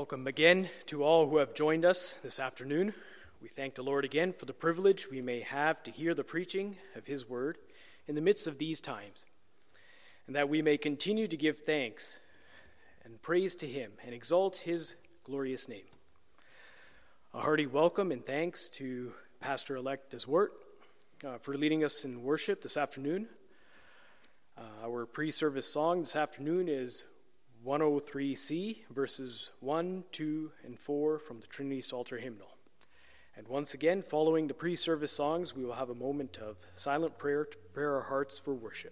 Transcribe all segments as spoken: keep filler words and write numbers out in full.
Welcome again to all who have joined us this afternoon. We thank the Lord again for the privilege we may have to hear the preaching of his word in the midst of these times, and that we may continue to give thanks and praise to him and exalt his glorious name. A hearty welcome and thanks to Pastor-elect Deswart uh, for leading us in worship this afternoon. Uh, our pre-service song this afternoon is one oh three C, verses one, two, and four from the Trinity Psalter hymnal. And once again, following the pre-service songs, we will have a moment of silent prayer to prepare our hearts for worship.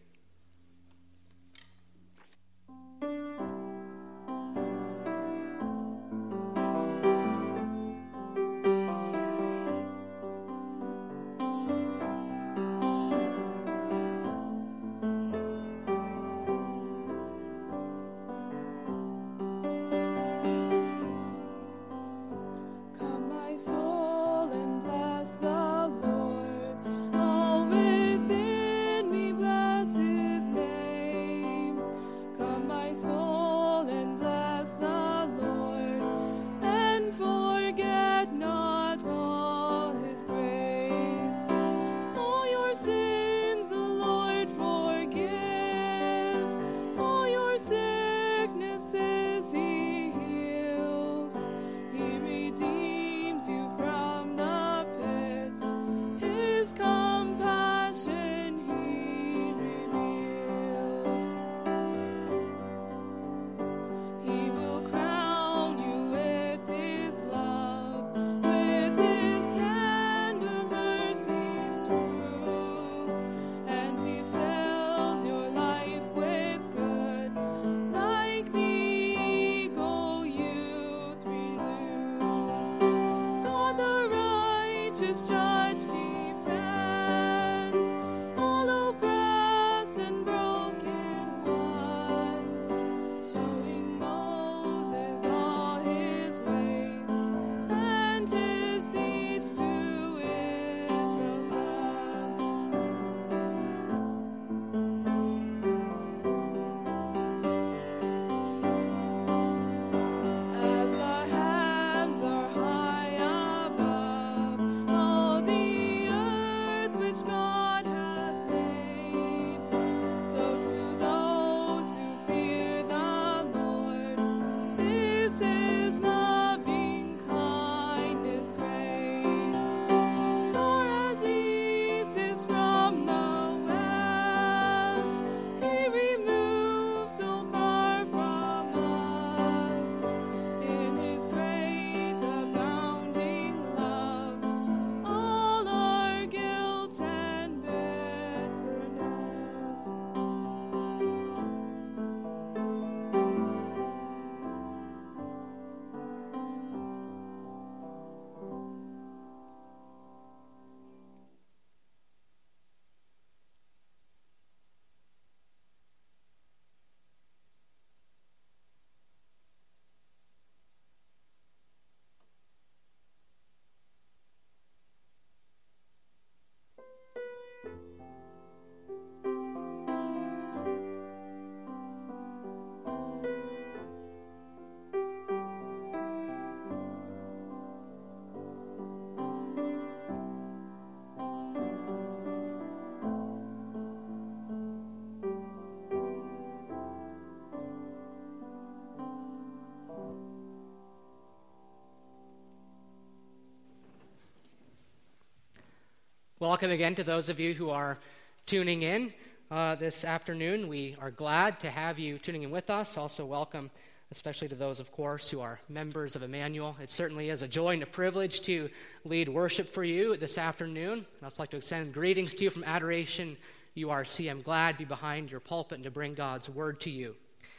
Welcome again to those of you who are tuning in uh, this afternoon. We are glad to have you tuning in with us. Also welcome, especially to those, of course, who are members of Emmanuel. It certainly is a joy and a privilege to lead worship for you this afternoon. I'd also like to extend greetings to you from Adoration U R C. I'm glad to be behind your pulpit and to bring God's word to you.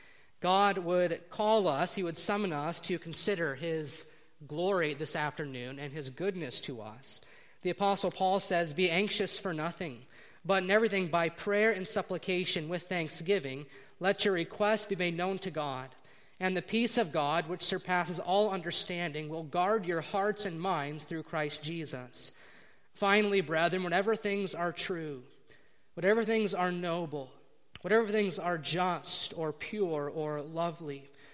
God would call us, he would summon us to consider his glory this afternoon and his goodness to us. The Apostle Paul says, "Be anxious for nothing, but in everything by prayer and supplication with thanksgiving, let your requests be made known to God. And the peace of God, which surpasses all understanding, will guard your hearts and minds through Christ Jesus. Finally, brethren, whatever things are true, whatever things are noble, whatever things are just or pure or lovely,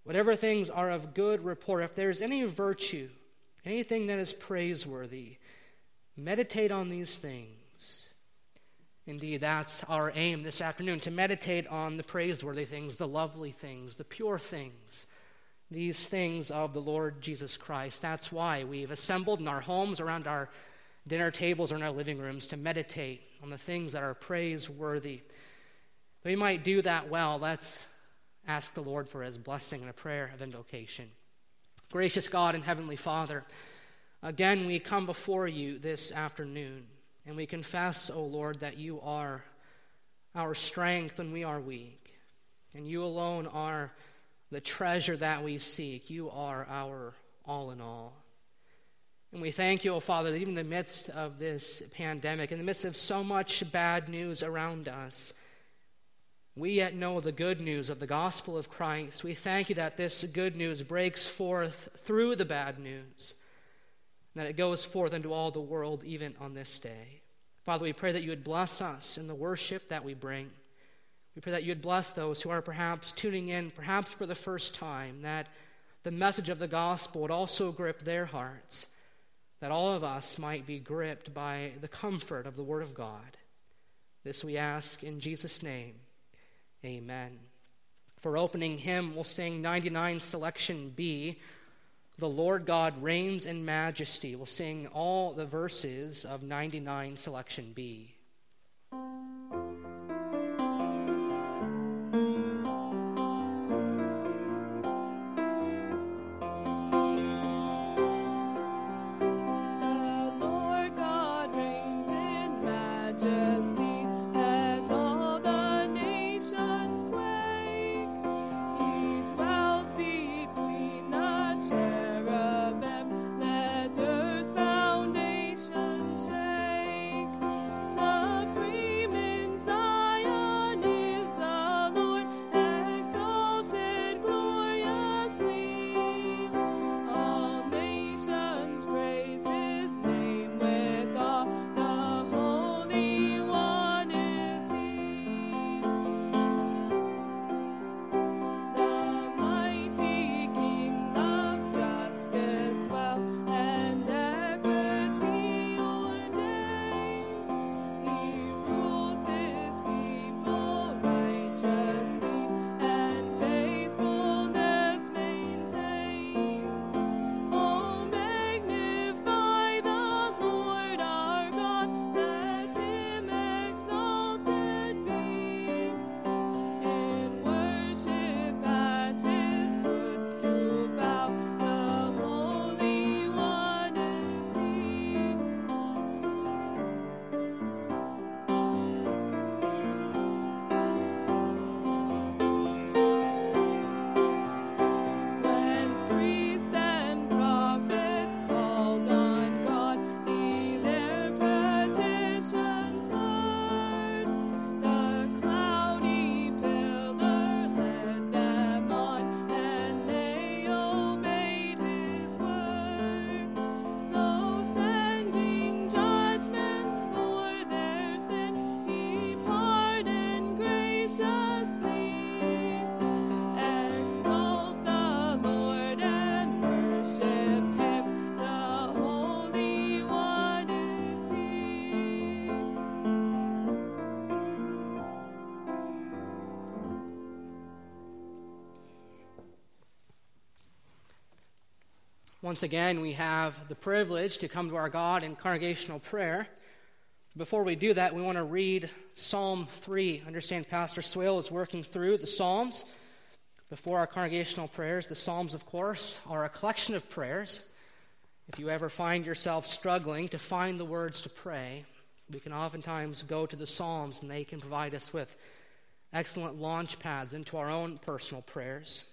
Whatever things are of good report, if there's any virtue, anything that is praiseworthy, meditate on these things. Indeed, that's our aim this afternoon, to meditate on the praiseworthy things, the lovely things, the pure things, these things of the Lord Jesus Christ. That's why we've assembled in our homes, around our dinner tables, or in our living rooms, to meditate on the things that are praiseworthy. We might do that well. Let's ask the Lord for his blessing in a prayer of invocation. Gracious God and Heavenly Father, again we come before you this afternoon, and we confess, O Lord, that you are our strength when we are weak, and you alone are the treasure that we seek. You are our all in all. And we thank you, O Father, that even in the midst of this pandemic, in the midst of so much bad news around us, we yet know the good news of the gospel of Christ. We thank you that this good news breaks forth through the bad news, and that it goes forth into all the world even on this day. Father, we pray that you would bless us in the worship that we bring. We pray that you would bless those who are perhaps tuning in, perhaps for the first time, that the message of the gospel would also grip their hearts, that all of us might be gripped by the comfort of the Word of God. This we ask in Jesus' name. Amen. For opening hymn, we'll sing ninety-nine selection B, The Lord God Reigns in Majesty. We'll sing all the verses of ninety-nine selection B. Once again, we have the privilege to come to our God in congregational prayer. Before we do that, we want to read Psalm three. I understand Pastor Swale is working through the Psalms before our congregational prayers. The Psalms, of course, are a collection of prayers. If you ever find yourself struggling to find the words to pray, we can oftentimes go to the Psalms, and they can provide us with excellent launch pads into our own personal prayers.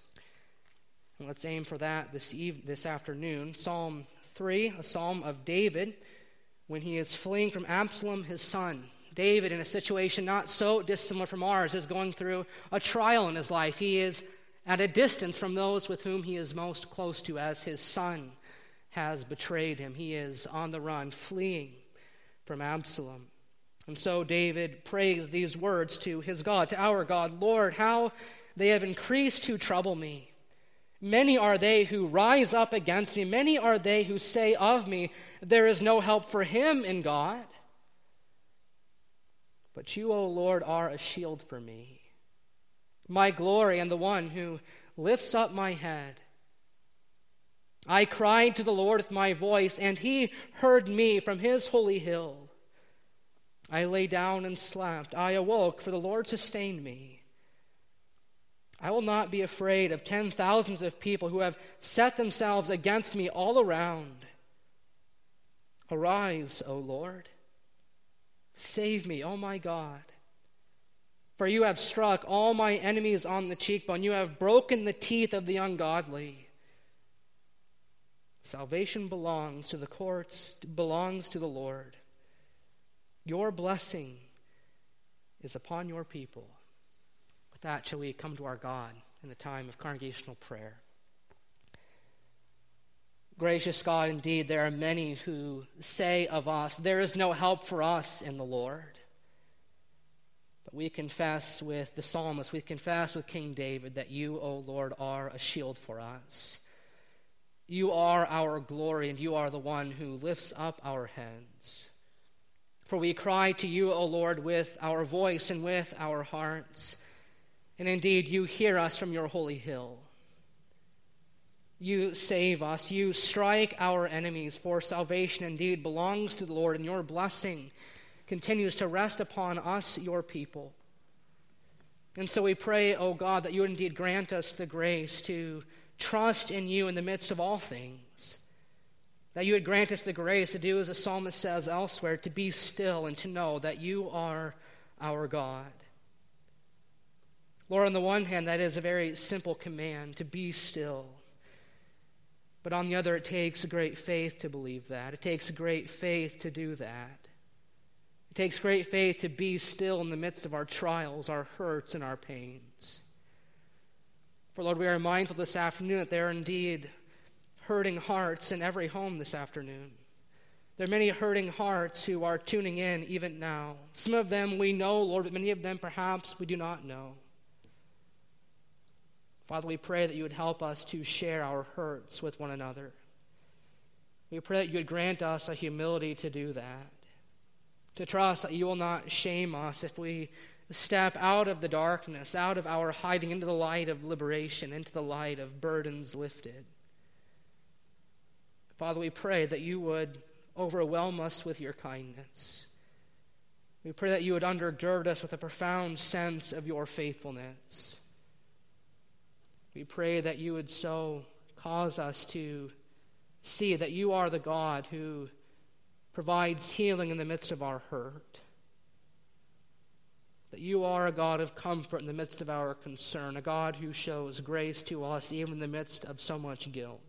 And let's aim for that this eve- this afternoon. Psalm three, a psalm of David, when he is fleeing from Absalom, his son. David, in a situation not so dissimilar from ours, is going through a trial in his life. He is at a distance from those with whom he is most close to, as his son has betrayed him. He is on the run, fleeing from Absalom. And so David prays these words to his God, to our God, "Lord, how they have increased to trouble me. Many are they who rise up against me. Many are they who say of me, there is no help for him in God. But you, O Lord, are a shield for me, my glory and the one who lifts up my head. I cried to the Lord with my voice, and he heard me from his holy hill. I lay down and slept. I awoke, for the Lord sustained me. I will not be afraid of ten thousands of people who have set themselves against me all around. Arise, O Lord. Save me, O my God. For you have struck all my enemies on the cheekbone. You have broken the teeth of the ungodly. Salvation belongs to the courts, belongs to the Lord. Your blessing is upon your people. With that, shall we come to our God in the time of congregational prayer. Gracious God, indeed, there are many who say of us, there is no help for us in the Lord. But we confess with the psalmist, we confess with King David that you, O Lord, are a shield for us. You are our glory, and you are the one who lifts up our heads. For we cry to you, O Lord, with our voice and with our hearts. And indeed, you hear us from your holy hill. You save us. You strike our enemies, for salvation indeed belongs to the Lord, and your blessing continues to rest upon us, your people. And so we pray, O God, that you would indeed grant us the grace to trust in you in the midst of all things. That you would grant us the grace to do as the psalmist says elsewhere, to be still and to know that you are our God. Lord, on the one hand, that is a very simple command, to be still. But on the other, it takes great faith to believe that. It takes great faith to do that. It takes great faith to be still in the midst of our trials, our hurts, and our pains. For, Lord, we are mindful this afternoon that there are indeed hurting hearts in every home this afternoon. There are many hurting hearts who are tuning in even now. Some of them we know, Lord, but many of them perhaps we do not know. Father, we pray that you would help us to share our hurts with one another. We pray that you would grant us a humility to do that, to trust that you will not shame us if we step out of the darkness, out of our hiding into the light of liberation, into the light of burdens lifted. Father, we pray that you would overwhelm us with your kindness. We pray that you would undergird us with a profound sense of your faithfulness. We pray that you would so cause us to see that you are the God who provides healing in the midst of our hurt. That you are a God of comfort in the midst of our concern, a God who shows grace to us even in the midst of so much guilt.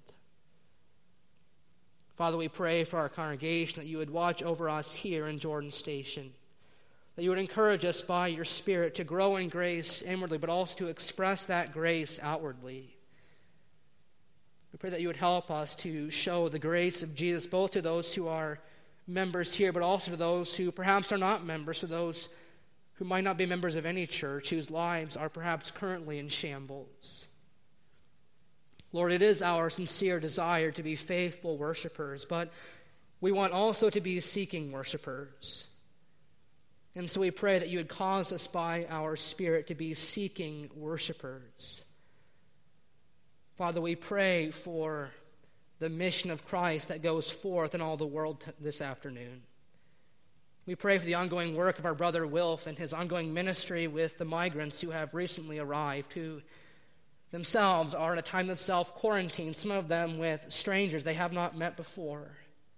Father, we pray for our congregation that you would watch over us here in Jordan Station, that you would encourage us by your Spirit to grow in grace inwardly, but also to express that grace outwardly. We pray that you would help us to show the grace of Jesus both to those who are members here, but also to those who perhaps are not members, to those who might not be members of any church, whose lives are perhaps currently in shambles. Lord, it is our sincere desire to be faithful worshipers, but we want also to be seeking worshipers. And so we pray that you would cause us by our Spirit to be seeking worshipers. Father, we pray for the mission of Christ that goes forth in all the world t- this afternoon. We pray for the ongoing work of our brother Wilf and his ongoing ministry with the migrants who have recently arrived, who themselves are in a time of self-quarantine, some of them with strangers they have not met before.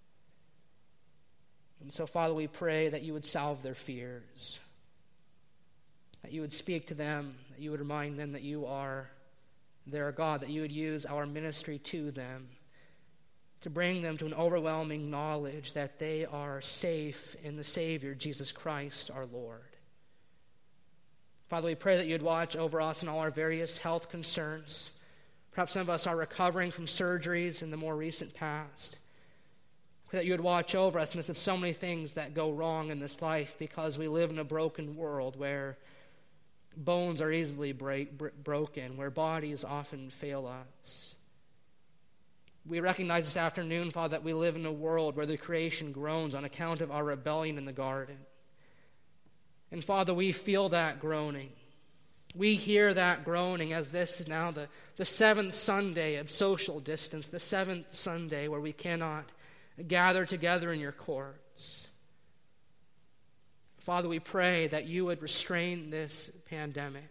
And so, Father, we pray that you would salve their fears, that you would speak to them, that you would remind them that you are their God, that you would use our ministry to them to bring them to an overwhelming knowledge that they are safe in the Savior, Jesus Christ, our Lord. Father, we pray that you would watch over us in all our various health concerns. Perhaps some of us are recovering from surgeries in the more recent past. That you would watch over us in the midst of so many things that go wrong in this life, because we live in a broken world where bones are easily break, br- broken, where bodies often fail us. We recognize this afternoon, Father, that we live in a world where the creation groans on account of our rebellion in the garden. And Father, we feel that groaning. We hear that groaning as this is now the, the seventh Sunday of social distance, the seventh Sunday where we cannot gather together in your courts. Father, we pray that you would restrain this pandemic.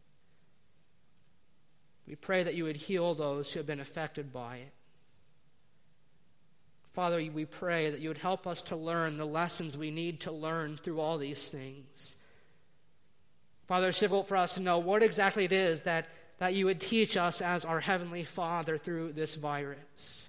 We pray that you would heal those who have been affected by it. Father, we pray that you would help us to learn the lessons we need to learn through all these things. Father, it's difficult for us to know what exactly it is that, that you would teach us as our Heavenly Father through this virus.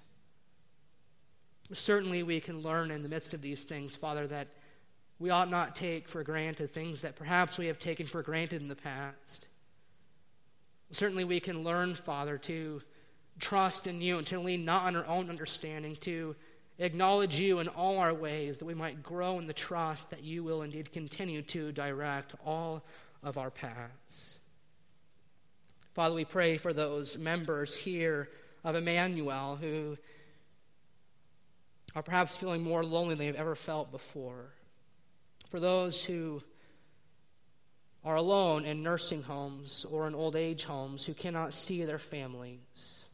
Certainly we can learn in the midst of these things, Father, that we ought not take for granted things that perhaps we have taken for granted in the past. Certainly we can learn, Father, to trust in you and to lean not on our own understanding, to acknowledge you in all our ways, that we might grow in the trust that you will indeed continue to direct all of our paths. Father, we pray for those members here of Emmanuel who are perhaps feeling more lonely than they've ever felt before. For those who are alone in nursing homes or in old age homes who cannot see their families.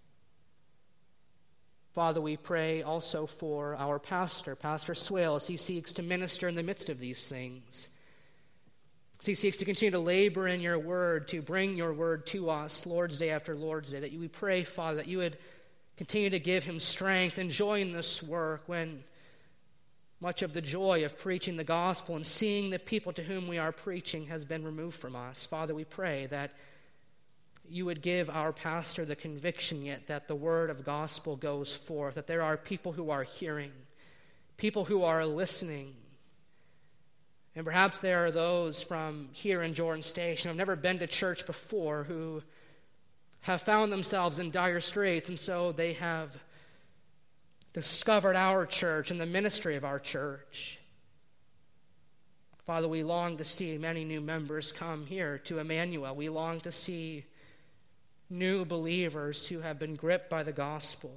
Father, we pray also for our pastor, Pastor Swale, as he seeks to minister in the midst of these things. As he seeks to continue to labor in your word, to bring your word to us Lord's Day after Lord's Day, that we pray, Father, that you would continue to give him strength and joy in this work when much of the joy of preaching the gospel and seeing the people to whom we are preaching has been removed from us. Father, we pray that you would give our pastor the conviction yet that the word of gospel goes forth, that there are people who are hearing, people who are listening. And perhaps there are those from here in Jordan Station who have never been to church before who have found themselves in dire straits, and so they have discovered our church and the ministry of our church. Father, we long to see many new members come here to Emmanuel. We long to see new believers who have been gripped by the gospel.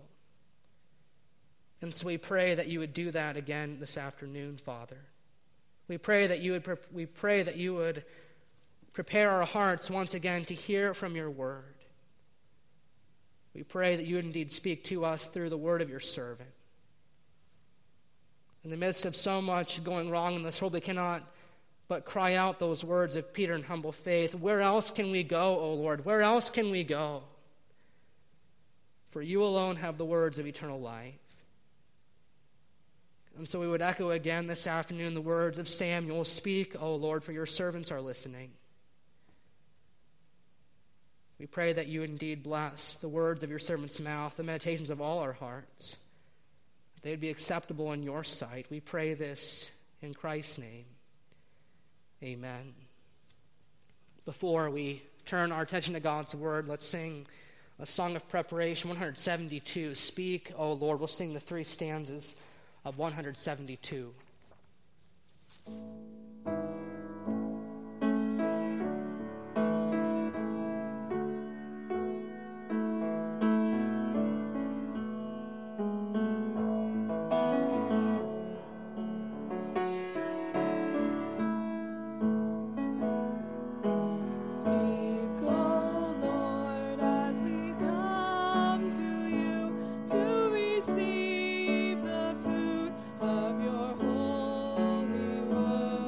And so we pray that you would do that again this afternoon, Father. We pray that you would pre- we pray that you would prepare our hearts once again to hear from your word. We pray that you would indeed speak to us through the word of your servant. In the midst of so much going wrong in this world, we cannot but cry out those words of Peter in humble faith. Where else can we go, O Lord? Where else can we go? For you alone have the words of eternal life. And so we would echo again this afternoon the words of Samuel, speak, O Lord, for your servants are listening. We pray that you indeed bless the words of your servant's mouth, the meditations of all our hearts, that they would be acceptable in your sight. We pray this in Christ's name. Amen. Before we turn our attention to God's word, let's sing a song of preparation, one seventy-two, Speak, O Lord. We'll sing the three stanzas of one seventy-two. Of your holy word.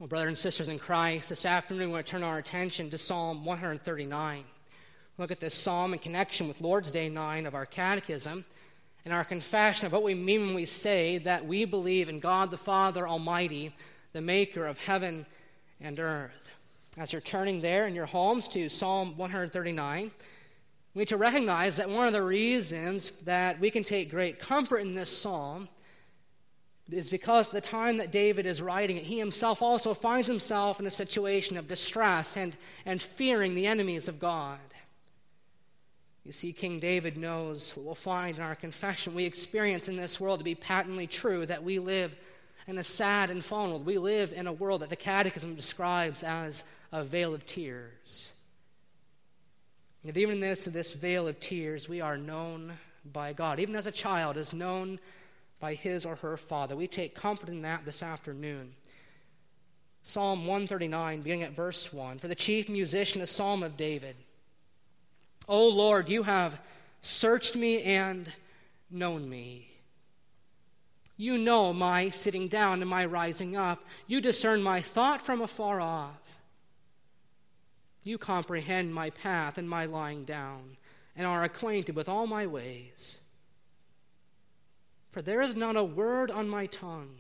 Well, brothers and sisters in Christ, this afternoon we want to turn our attention to Psalm one thirty-nine. Look at this psalm in connection with Lord's Day nine of our catechism and our confession of what we mean when we say that we believe in God the Father Almighty, the maker of heaven and earth. As you're turning there in your homes to Psalm one thirty-nine, we need to recognize that one of the reasons that we can take great comfort in this psalm is because at the time that David is writing it, he himself also finds himself in a situation of distress and, and fearing the enemies of God. You see, King David knows what we'll find in our confession we experience in this world to be patently true, that we live in a sad and fallen world. We live in a world that the Catechism describes as a vale of tears. And even in this, this vale of tears, we are known by God. Even as a child is known by his or her father. We take comfort in that this afternoon. Psalm one thirty-nine, beginning at verse one. For the chief musician, a psalm of David. O Lord, you have searched me and known me. You know my sitting down and my rising up. You discern my thought from afar off. You comprehend my path and my lying down, and are acquainted with all my ways. For there is not a word on my tongue.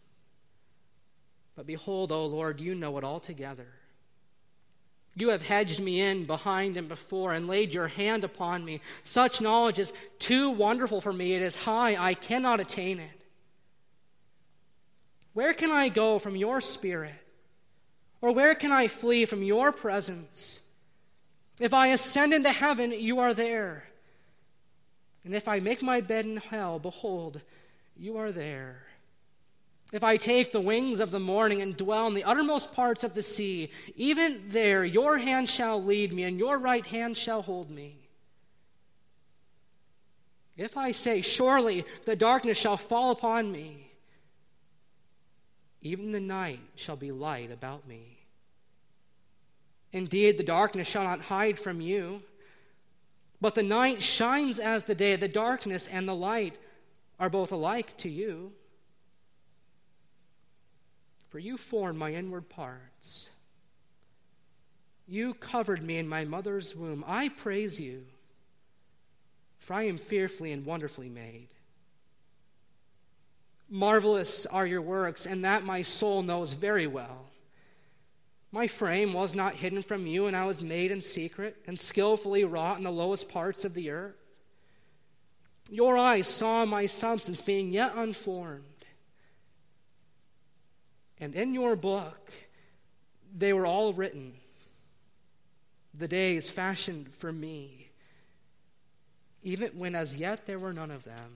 But behold, O Lord, you know it altogether. You have hedged me in behind and before, and laid your hand upon me. Such knowledge is too wonderful for me. It is high, I cannot attain it. Where can I go from your spirit? Or where can I flee from your presence? If I ascend into heaven, you are there. And if I make my bed in hell, behold, you are there. If I take the wings of the morning and dwell in the uttermost parts of the sea, even there your hand shall lead me, and your right hand shall hold me. If I say, surely the darkness shall fall upon me, even the night shall be light about me. Indeed, the darkness shall not hide from you, but the night shines as the day. The darkness and the light are both alike to you. For you formed my inward parts. You covered me in my mother's womb. I praise you, for I am fearfully and wonderfully made. Marvelous are your works, and that my soul knows very well. My frame was not hidden from you, and I was made in secret and skillfully wrought in the lowest parts of the earth. Your eyes saw my substance being yet unformed. And in your book they were all written, the days fashioned for me, even when as yet there were none of them.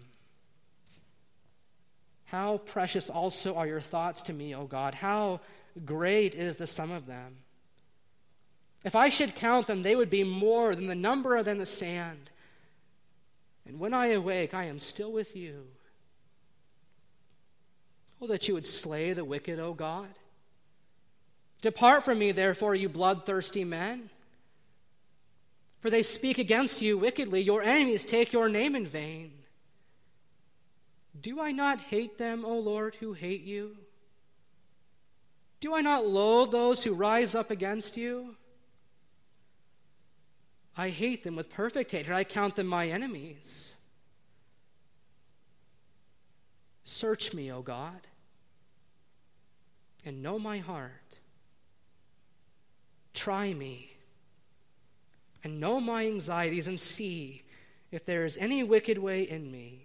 How precious also are your thoughts to me, O God. How great is the sum of them. If I should count them, they would be more than the number than the sand. And when I awake, I am still with you. Oh, that you would slay the wicked, O God. Depart from me, therefore, you bloodthirsty men. For they speak against you wickedly. Your enemies take your name in vain. Do I not hate them, O Lord, who hate you? Do I not loathe those who rise up against you? I hate them with perfect hatred. I count them my enemies. Search me, O God, and know my heart. Try me and know my anxieties, and see if there is any wicked way in me.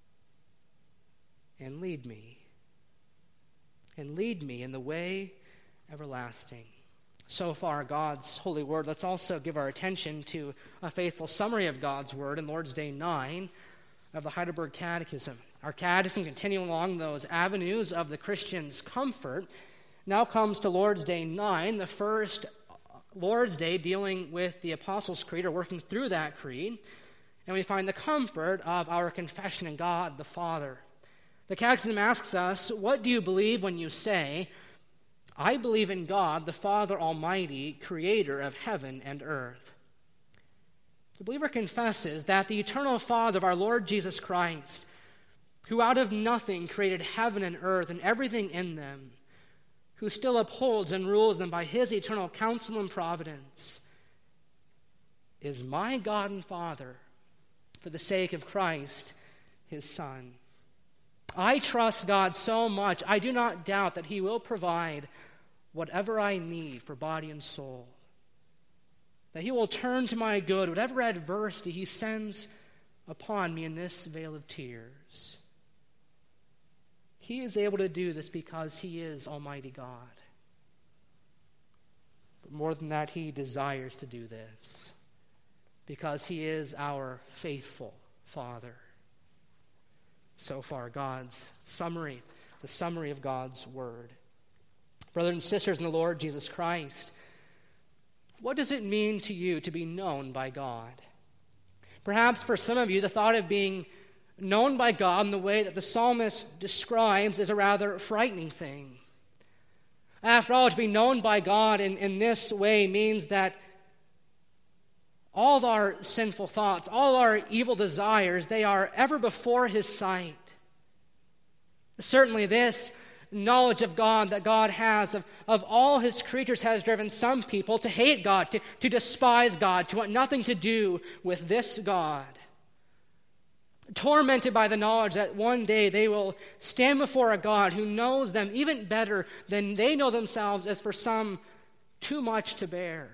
And lead me, and lead me in the way everlasting. So far, God's holy word. Let's also give our attention to a faithful summary of God's word in Lord's Day nine of the Heidelberg Catechism. Our catechism, continuing along those avenues of the Christian's comfort, now comes to Lord's Day nine, the first Lord's Day dealing with the Apostles' Creed, or working through that creed, and we find the comfort of our confession in God the Father. The Catechism asks us, what do you believe when you say, I believe in God, the Father Almighty, creator of heaven and earth? The believer confesses that the eternal Father of our Lord Jesus Christ, who out of nothing created heaven and earth and everything in them, who still upholds and rules them by his eternal counsel and providence, is my God and Father for the sake of Christ, his Son. I trust God so much, I do not doubt that he will provide whatever I need for body and soul, that he will turn to my good whatever adversity he sends upon me in this vale of tears. He is able to do this because he is Almighty God. But more than that, he desires to do this because he is our faithful Father. So far, God's summary, the summary of God's word. Brothers and sisters in the Lord Jesus Christ, what does it mean to you to be known by God? Perhaps for some of you, the thought of being known by God in the way that the psalmist describes is a rather frightening thing. After all, to be known by God in, in this way means that all of our sinful thoughts, all our evil desires, they are ever before his sight. Certainly this knowledge of God that God has of, of all his creatures has driven some people to hate God, to, to despise God, to want nothing to do with this God. Tormented by the knowledge that one day they will stand before a God who knows them even better than they know themselves, as for some too much to bear.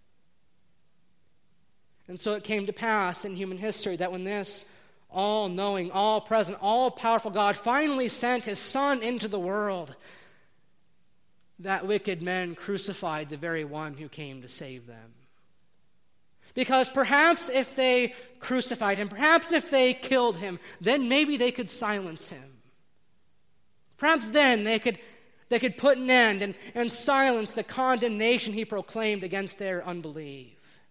And so it came to pass in human history that when this all-knowing, all-present, all-powerful God finally sent his Son into the world, that wicked men crucified the very one who came to save them. Because perhaps if they crucified him, perhaps if they killed him, then maybe they could silence him. Perhaps then they could, they could put an end and, and silence the condemnation he proclaimed against their unbelief.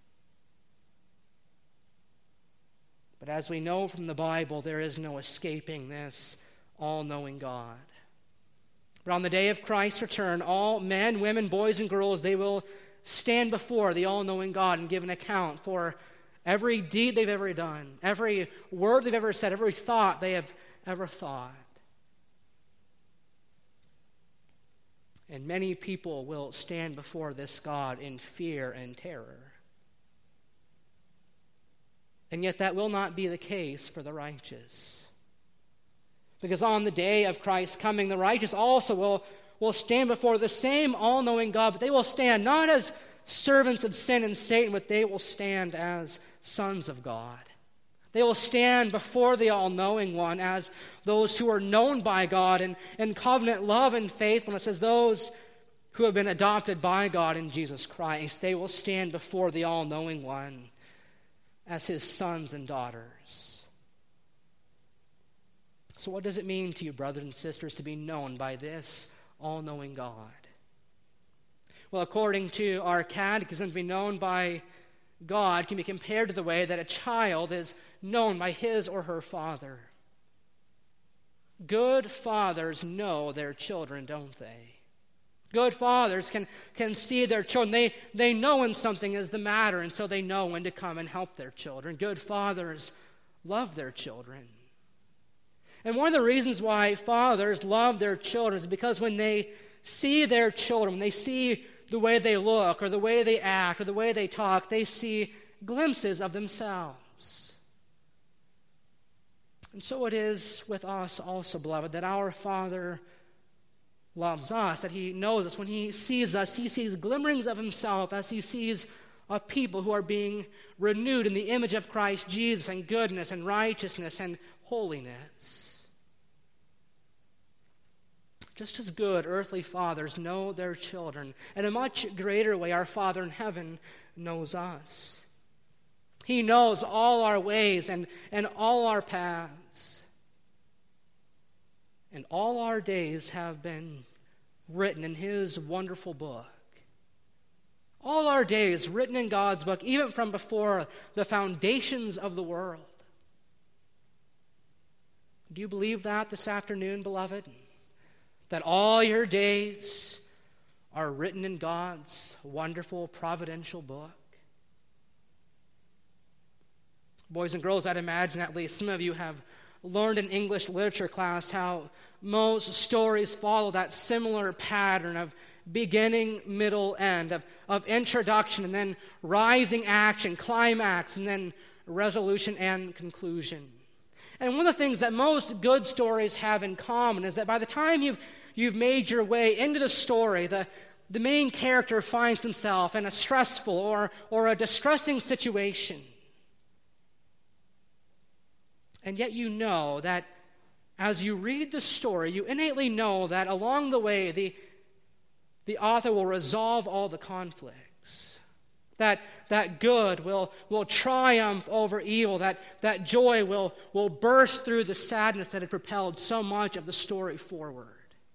But as we know from the Bible, there is no escaping this all-knowing God. But on the day of Christ's return, all men, women, boys, and girls, they will stand before the all-knowing God and give an account for every deed they've ever done, every word they've ever said, every thought they have ever thought. And many people will stand before this God in fear and terror. And yet that will not be the case for the righteous. Because on the day of Christ's coming, the righteous also will, will stand before the same all-knowing God, but they will stand not as servants of sin and Satan, but they will stand as sons of God. They will stand before the all-knowing one as those who are known by God in, in covenant love and faithfulness, as those who have been adopted by God in Jesus Christ. They will stand before the all-knowing one as his sons and daughters. So what does it mean to you, brothers and sisters, to be known by this all-knowing God? Well, according to our catechism, to be known by God can be compared to the way that a child is known by his or her father. Good fathers know their children, don't they? Good fathers can, can see their children. They, they know when something is the matter, and so they know when to come and help their children. Good fathers love their children. And one of the reasons why fathers love their children is because when they see their children, when they see the way they look or the way they act or the way they talk, they see glimpses of themselves. And so it is with us also, beloved, that our Father loves us, that he knows us. When he sees us, he sees glimmerings of himself as he sees a people who are being renewed in the image of Christ Jesus and goodness and righteousness and holiness. Just as good earthly fathers know their children, in a much greater way our Father in heaven knows us. He knows all our ways and, and all our paths. And all our days have been written in his wonderful book. All our days written in God's book, even from before the foundations of the world. Do you believe that this afternoon, beloved? That all your days are written in God's wonderful providential book? Boys and girls, I'd imagine at least some of you have learned in English literature class how most stories follow that similar pattern of beginning, middle, end, of, of introduction and then rising action, climax, and then resolution and conclusion. And one of the things that most good stories have in common is that by the time you've you've made your way into the story, the, the main character finds himself in a stressful or, or a distressing situation. And yet you know that as you read the story, you innately know that along the way, the, the author will resolve all the conflicts. That, that good will, will triumph over evil. That, that joy will, will burst through the sadness that had propelled so much of the story forward.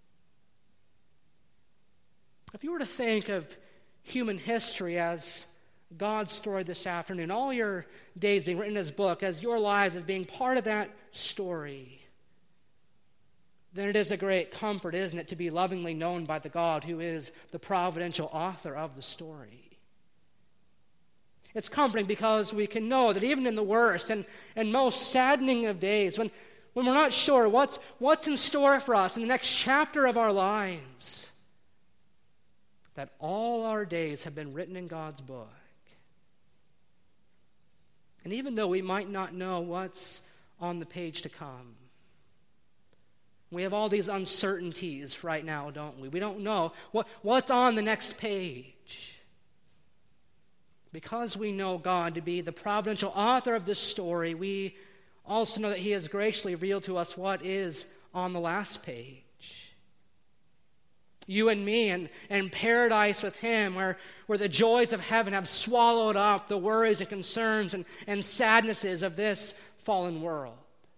If you were to think of human history as God's story this afternoon, all your days being written in his book, as your lives as being part of that story, then it is a great comfort, isn't it, to be lovingly known by the God who is the providential author of the story. It's comforting because we can know that even in the worst and, and most saddening of days, when, when we're not sure what's, what's in store for us in the next chapter of our lives, that all our days have been written in God's book. And even though we might not know what's on the page to come, we have all these uncertainties right now, don't we? We don't know what, what's on the next page. Because we know God to be the providential author of this story, we also know that he has graciously revealed to us what is on the last page. You and me and, and paradise with him, where, where the joys of heaven have swallowed up the worries and concerns and, and sadnesses of this fallen world.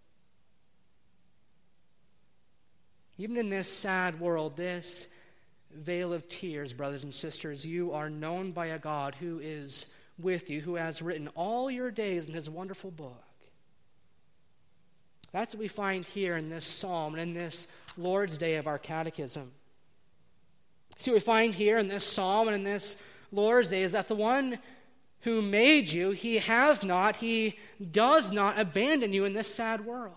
Even in this sad world, this vale of tears, brothers and sisters, you are known by a God who is with you, who has written all your days in his wonderful book. That's what we find here in this psalm and in this Lord's Day of our catechism. See, what we find here in this psalm and in this Lord's Day is that the one who made you, he has not, he does not abandon you in this sad world.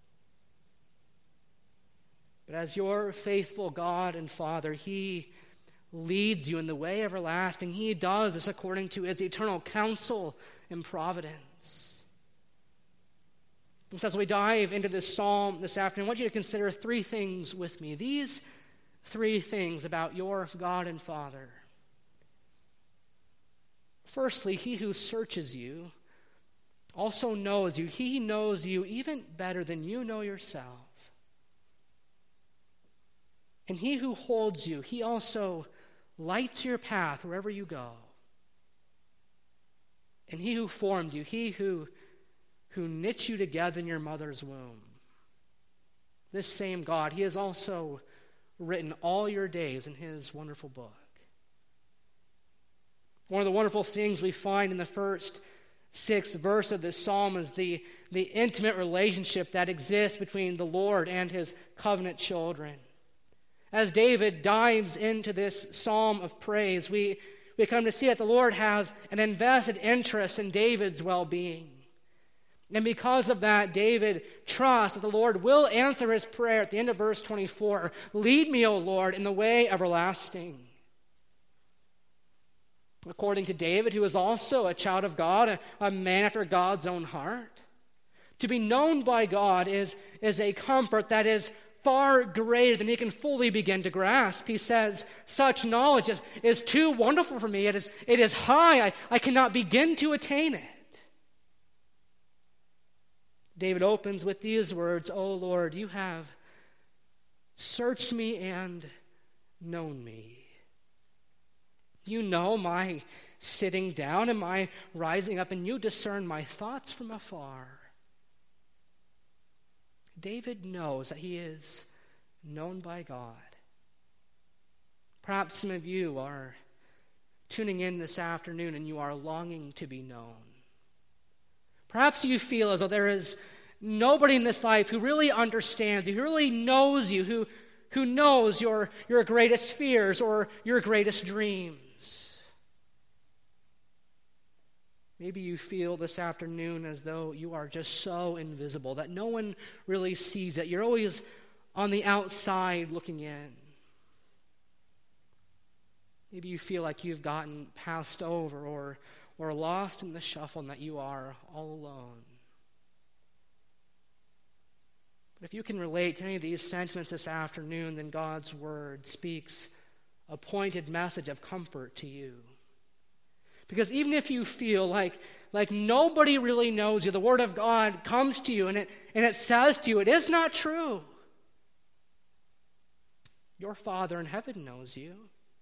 But as your faithful God and Father, he leads you in the way everlasting. He does this according to his eternal counsel and providence. And so as we dive into this psalm this afternoon, I want you to consider three things with me. These three things about your God and Father. Firstly, he who searches you also knows you. He knows you even better than you know yourself. And he who holds you, he also lights your path wherever you go. And he who formed you, he who, who knit you together in your mother's womb. This same God, he has also written all your days in his wonderful book. One of the wonderful things we find in the first six verse of this psalm is the, the intimate relationship that exists between the Lord and his covenant children. As David dives into this psalm of praise, we, we come to see that the Lord has an invested interest in David's well-being. And because of that, David trusts that the Lord will answer his prayer at the end of verse twenty-four. Lead me, O Lord, in the way everlasting. According to David, who is also a child of God, a, a man after God's own heart, to be known by God is, is a comfort that is far greater than he can fully begin to grasp. He says, such knowledge is, is too wonderful for me. It is, it is high. I, I cannot begin to attain it. David opens with these words, O Lord, you have searched me and known me. You know my sitting down and my rising up, and you discern my thoughts from afar. David knows that he is known by God. Perhaps some of you are tuning in this afternoon and you are longing to be known. Perhaps you feel as though there is nobody in this life who really understands you, who really knows you, who, who knows your, your greatest fears or your greatest dreams. Maybe you feel this afternoon as though you are just so invisible that no one really sees it. You're always on the outside looking in. Maybe you feel like you've gotten passed over or, or lost in the shuffle and that you are all alone. But if you can relate to any of these sentiments this afternoon, then God's word speaks a pointed message of comfort to you. Because even if you feel like, like nobody really knows you, the word of God comes to you and it, and it says to you, it is not true. Your Father in heaven knows you.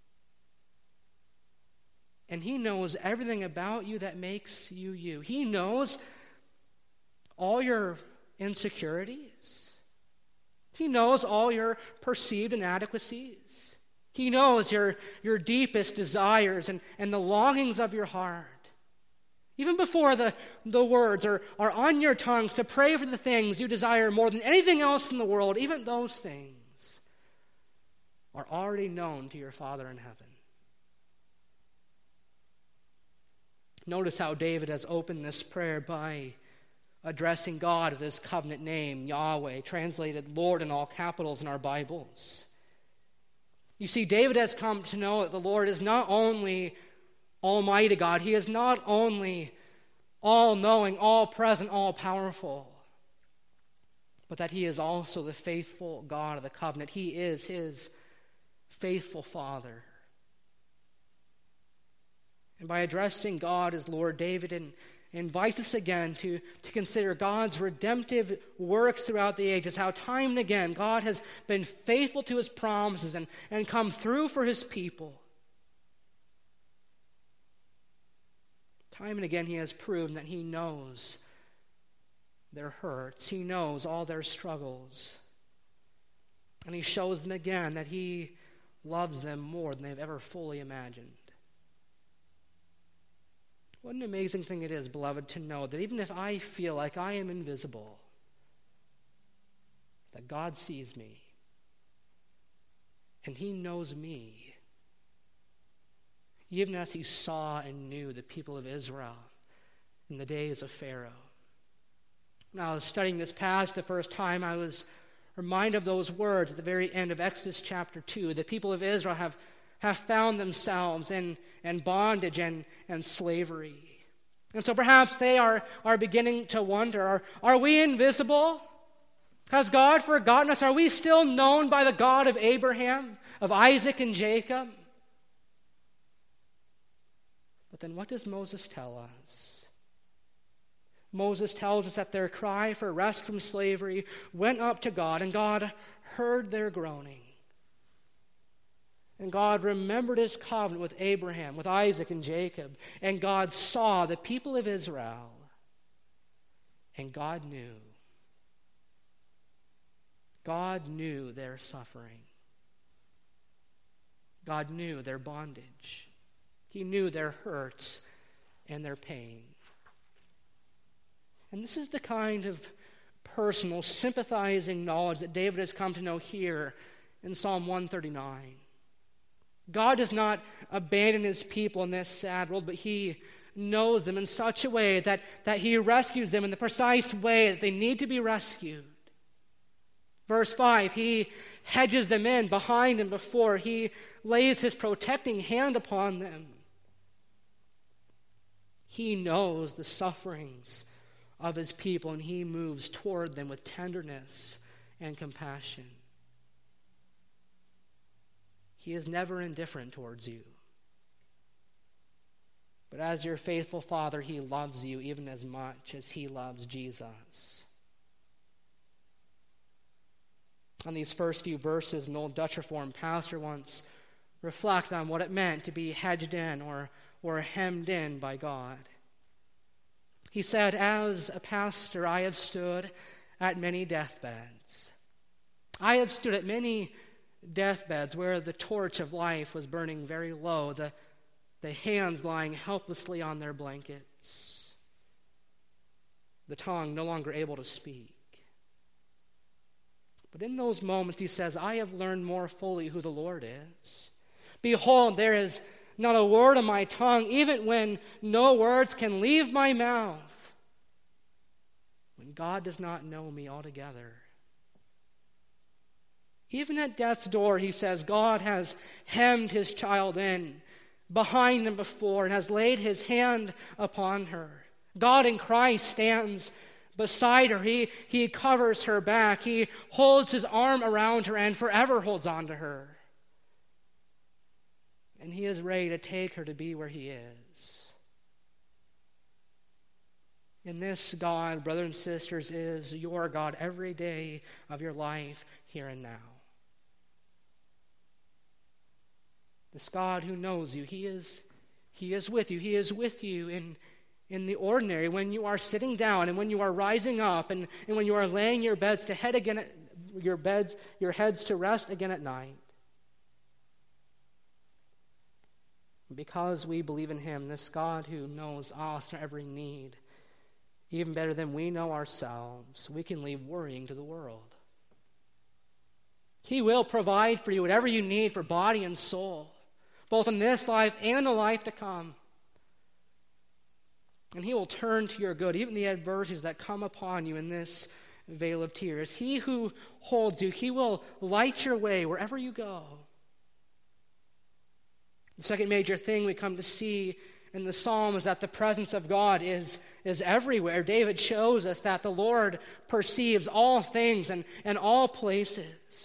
And he knows everything about you that makes you you. He knows all your insecurities. He knows all your perceived inadequacies. He knows your, your deepest desires and, and the longings of your heart. Even before the, the words are, are on your tongues to pray for the things you desire more than anything else in the world, even those things are already known to your Father in heaven. Notice how David has opened this prayer by addressing God with his covenant name, Yahweh, translated Lord in all capitals in our Bibles. You see, David has come to know that the Lord is not only Almighty God, he is not only all-knowing, all-present, all-powerful, but that he is also the faithful God of the covenant. He is his faithful Father. And by addressing God as Lord, David in, invites us again to, to consider God's redemptive works throughout the ages, how time and again God has been faithful to his promises and, and come through for his people. Time and again he has proven that he knows their hurts. He knows all their struggles. And he shows them again that he loves them more than they've ever fully imagined. What an amazing thing it is, beloved, to know that even if I feel like I am invisible, that God sees me and he knows me, even as he saw and knew the people of Israel in the days of Pharaoh. When I was studying this passage the first time, I was reminded of those words at the very end of Exodus chapter two. The people of Israel have have found themselves in, in bondage and, and slavery. And so perhaps they are, are beginning to wonder, are, are we invisible? Has God forgotten us? Are we still known by the God of Abraham, of Isaac and Jacob? But then what does Moses tell us? Moses tells us that their cry for rest from slavery went up to God, and God heard their groaning. And God remembered his covenant with Abraham, with Isaac and Jacob. And God saw the people of Israel. And God knew. God knew their suffering. God knew their bondage. He knew their hurts and their pain. And this is the kind of personal, sympathizing knowledge that David has come to know here in Psalm one thirty-nine. God does not abandon his people in this sad world, but he knows them in such a way that, that he rescues them in the precise way that they need to be rescued. Verse five, he hedges them in behind and before. He lays his protecting hand upon them. He knows the sufferings of his people, and he moves toward them with tenderness and compassion. He is never indifferent towards you. But as your faithful Father, he loves you even as much as he loves Jesus. On these first few verses, an old Dutch Reformed pastor once reflected on what it meant to be hedged in or, or hemmed in by God. He said, as a pastor, I have stood at many deathbeds. I have stood at many deathbeds where the torch of life was burning very low, the, the hands lying helplessly on their blankets, the tongue no longer able to speak. But in those moments, he says, I have learned more fully who the Lord is. Behold, there is not a word on my tongue, even when no words can leave my mouth, when God does not know me altogether. Even at death's door, he says, God has hemmed his child in behind and before and has laid his hand upon her. God in Christ stands beside her. He, he covers her back. He holds his arm around her and forever holds on to her. And he is ready to take her to be where he is. And this God, brothers and sisters, is your God every day of your life here and now. This God who knows you, he is, he is with you. He is with you in, in the ordinary, when you are sitting down and when you are rising up and, and when you are laying your beds to head again at, your beds, your heads to rest again at night. Because we believe in him, this God who knows us and our every need, even better than we know ourselves, we can leave worrying to the world. He will provide for you whatever you need for body and soul, both in this life and in the life to come. And he will turn to your good, even the adversities that come upon you in this vale of tears. He who holds you, he will light your way wherever you go. The second major thing we come to see in the psalm is that the presence of God is, is everywhere. David shows us that the Lord perceives all things and, and all places.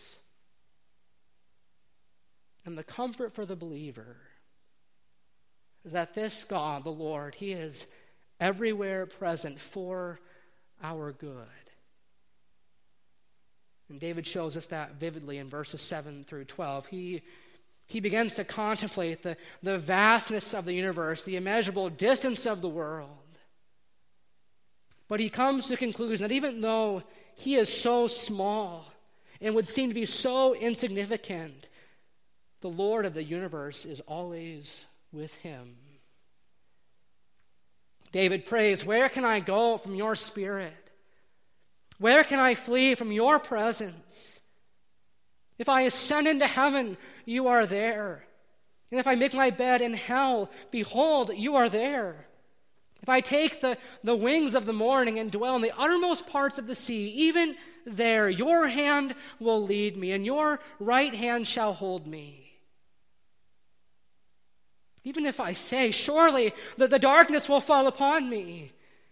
And the comfort for the believer is that this God, the Lord, he is everywhere present for our good. And David shows us that vividly in verses seven through twelve. He, he begins to contemplate the, the vastness of the universe, the immeasurable distance of the world. But he comes to the conclusion that even though he is so small and would seem to be so insignificant, the Lord of the universe is always with him. David prays, "Where can I go from your spirit? Where can I flee from your presence? If I ascend into heaven, you are there. And if I make my bed in hell, behold, you are there. If I take the, the wings of the morning and dwell in the uttermost parts of the sea, even there your hand will lead me, and your right hand shall hold me. Even if I say, surely that the darkness will fall upon me,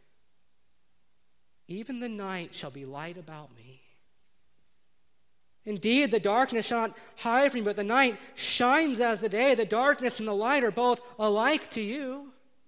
even the night shall be light about me. Indeed, the darkness shall not hide from you, but the night shines as the day. The darkness and the light are both alike to you."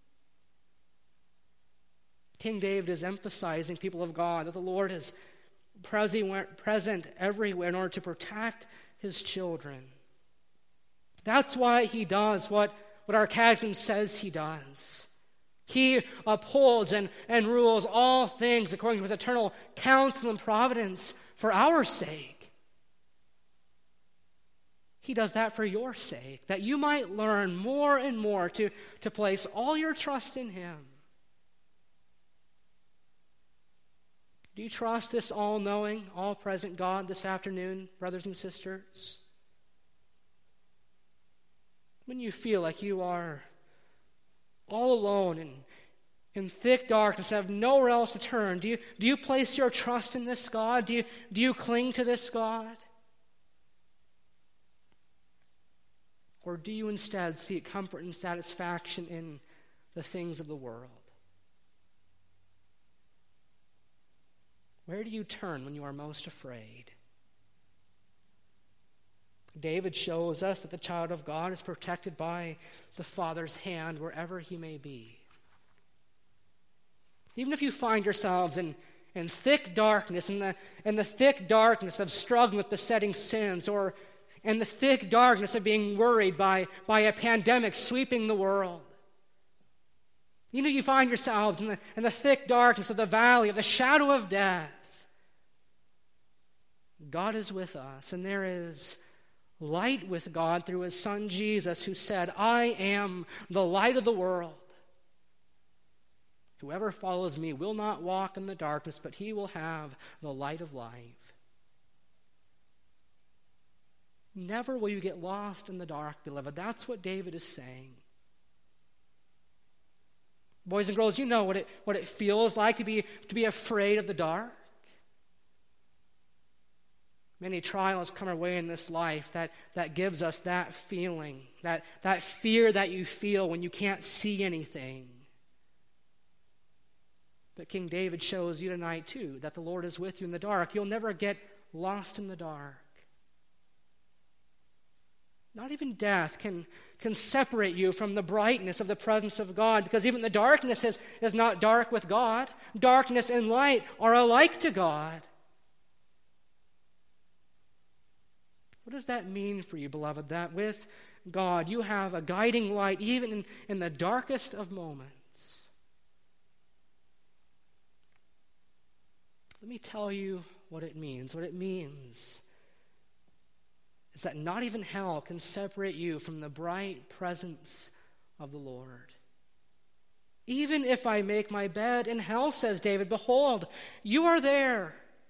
King David is emphasizing, people of God, that the Lord is present everywhere in order to protect his children. That's why he does what, what our catechism says he does. He upholds and, and rules all things according to his eternal counsel and providence for our sake. He does that for your sake, that you might learn more and more to, to place all your trust in him. Do you trust this all-knowing, all-present God this afternoon, brothers and sisters? When you feel like you are all alone and in thick darkness, have nowhere else to turn, do you, do you place your trust in this God? Do you, do you cling to this God? Or do you instead seek comfort and satisfaction in the things of the world? Where do you turn when you are most afraid? David shows us that the child of God is protected by the Father's hand wherever he may be. Even if you find yourselves in, in thick darkness, in the, in the thick darkness of struggling with besetting sins, or in the thick darkness of being worried by, by a pandemic sweeping the world, even if you find yourselves in the, in the thick darkness of the valley of the shadow of death, God is with us, and there is light with God through his Son Jesus, who said, "I am the light of the world. Whoever follows me will not walk in the darkness, but he will have the light of life." Never will you get lost in the dark, beloved. That's what David is saying. Boys and girls, you know what it what it feels like to be to be afraid of the dark. Many trials come our way in this life that, that gives us that feeling, that, that fear that you feel when you can't see anything. But King David shows you tonight too that the Lord is with you in the dark. You'll never get lost in the dark. Not even death can, can separate you from the brightness of the presence of God, because even the darkness is, is not dark with God. Darkness and light are alike to God. What does that mean for you, beloved? That with God you have a guiding light even in, in the darkest of moments. Let me tell you what it means. What it means is that not even hell can separate you from the bright presence of the Lord. Even if I make my bed in hell, says David, behold, you are there.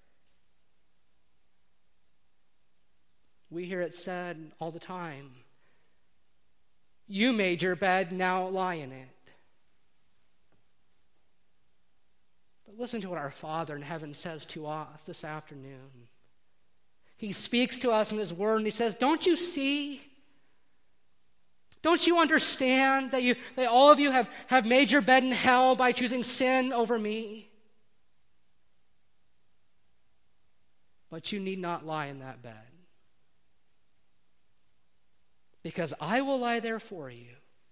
We hear it said all the time, you made your bed, now lie in it. But listen to what our Father in heaven says to us this afternoon. He speaks to us in his word and he says, don't you see? Don't you understand that you that all of you have, have made your bed in hell by choosing sin over me? But you need not lie in that bed, because I will lie there for you.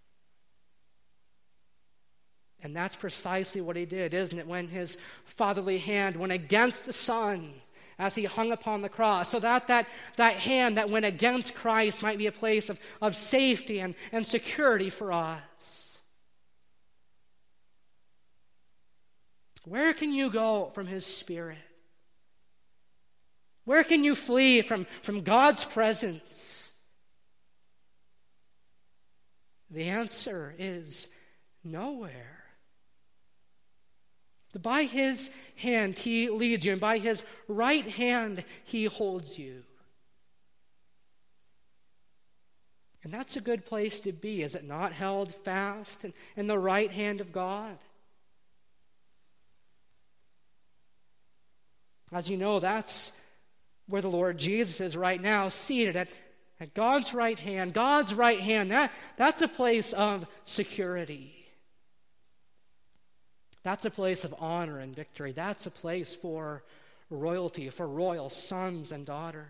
And that's precisely what he did, isn't it? When his fatherly hand went against the Son as he hung upon the cross, so that that, that hand that went against Christ might be a place of, of safety and, and security for us. Where can you go from his Spirit? Where can you flee from, from God's presence? The answer is nowhere. By his hand he leads you, and by his right hand he holds you. And that's a good place to be, is it not? Held fast in, in the right hand of God. As you know, that's where the Lord Jesus is right now, seated at, at God's right hand. God's right hand, that, that's a place of security. That's a place of honor and victory. That's a place for royalty, for royal sons and daughters.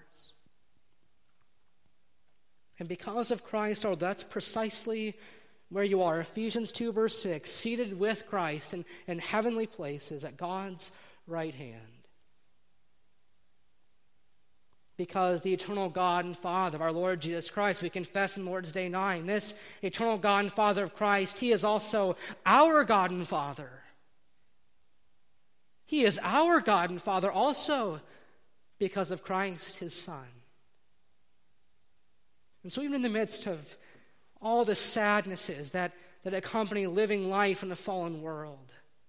And because of Christ, oh, that's precisely where you are. Ephesians two, verse six, seated with Christ in, in heavenly places at God's right hand. Because the eternal God and Father of our Lord Jesus Christ, we confess in Lord's Day nine, this eternal God and Father of Christ, he is also our God and Father. He is our God and Father also because of Christ, his Son. And so even in the midst of all the sadnesses that, that accompany living life in a fallen world,